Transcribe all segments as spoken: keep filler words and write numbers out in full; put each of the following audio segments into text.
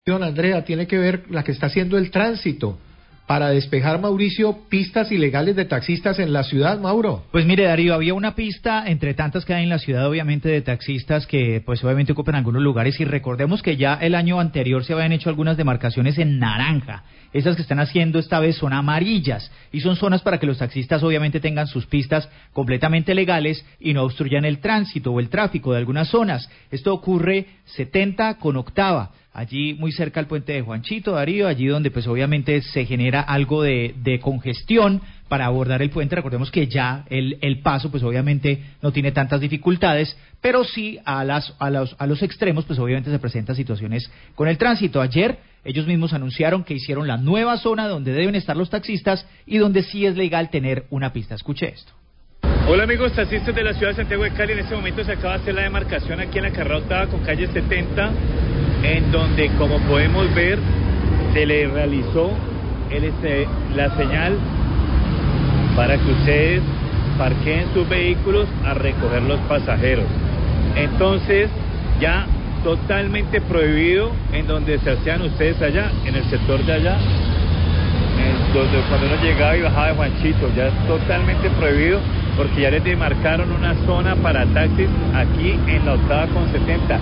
Andrea, tiene que ver la que está haciendo el tránsito para despejar, Mauricio, pistas ilegales de taxistas en la ciudad, Mauro. Pues mire, Darío, había una pista entre tantas que hay en la ciudad, obviamente, de taxistas que pues obviamente ocupan algunos lugares, y recordemos que ya el año anterior se habían hecho algunas demarcaciones en naranja. Esas que están haciendo esta vez son amarillas, y son zonas para que los taxistas obviamente tengan sus pistas completamente legales y no obstruyan el tránsito o el tráfico de algunas zonas. Esto ocurre setenta con octava. Allí muy cerca al puente de Juanchito, Darío, allí donde pues obviamente se genera algo de, de congestión para abordar el puente. Recordemos que ya el, el paso pues obviamente no tiene tantas dificultades, pero sí a, las, a, los, a los extremos pues obviamente se presentan situaciones con el tránsito. Ayer ellos mismos anunciaron que hicieron la nueva zona donde deben estar los taxistas y donde sí es legal tener una pista. Escuche esto. Hola amigos taxistas de la ciudad de Santiago de Cali, en este momento se acaba de hacer la demarcación aquí en la carrera octava con calle setenta, en donde como podemos ver se le realizó el, este, la señal para que ustedes parqueen sus vehículos a recoger los pasajeros. Entonces ya totalmente prohibido en donde se hacían ustedes allá, en el sector de allá, en donde cuando uno llegaba y bajaba de Juanchito, ya es totalmente prohibido porque ya les demarcaron una zona para taxis aquí en la octava con setenta.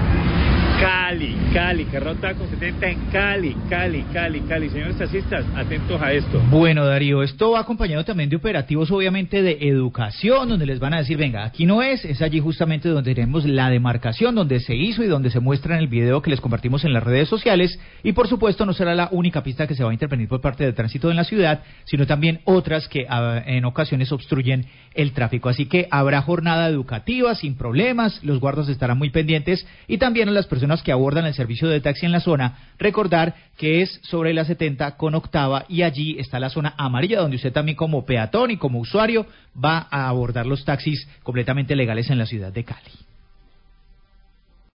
Cali, Cali, carrera octava con setenta en Cali, Cali, Cali, Cali. Señores taxistas, atentos a esto. Bueno, Darío, esto va acompañado también de operativos, obviamente, de educación, donde les van a decir, venga, aquí no es, es allí justamente donde tenemos la demarcación, donde se hizo y donde se muestra en el video que les compartimos en las redes sociales, y por supuesto no será la única pista que se va a intervenir por parte del tránsito en la ciudad, sino también otras que a, en ocasiones obstruyen el tráfico. Así que habrá jornada educativa sin problemas, los guardas estarán muy pendientes, y también a las personas que abordan el servicio de taxi en la zona, recordar que es sobre la setenta con octava, y allí está la zona amarilla donde usted también como peatón y como usuario va a abordar los taxis completamente legales en la ciudad de Cali.